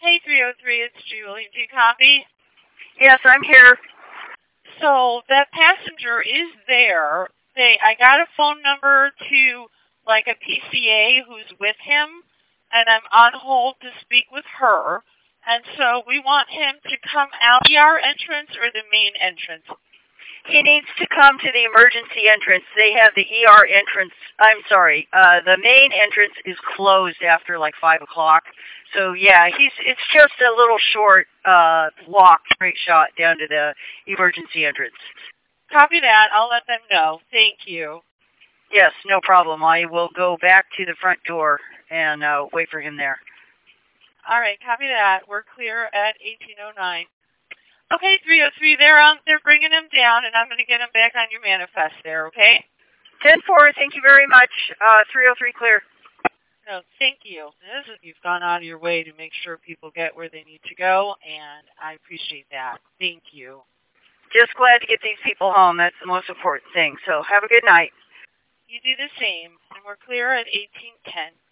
Hey, 303, it's Julie. Do you copy? Yes, I'm here. So that passenger is there. I got a phone number to like a PCA who's with him, and I'm on hold to speak with her. And so we want him to come out the ER entrance or the main entrance. He needs to come to the emergency entrance. They have the ER entrance. I'm sorry. The main entrance is closed after like 5 o'clock. So yeah, it's just a little short walk, straight shot down to the emergency entrance. Copy that. I'll let them know. Thank you. Yes, no problem. I will go back to the front door and wait for him there. All right, copy that. We're clear at 1809. Okay, 303, they're bringing him down, and I'm going to get him back on your manifest there, okay? 10-4, thank you very much. 303 clear. No, thank you. You've gone out of your way to make sure people get where they need to go, and I appreciate that. Thank you. Just glad to get these people home. That's the most important thing. So have a good night. You do the same, and we're clear at 1810.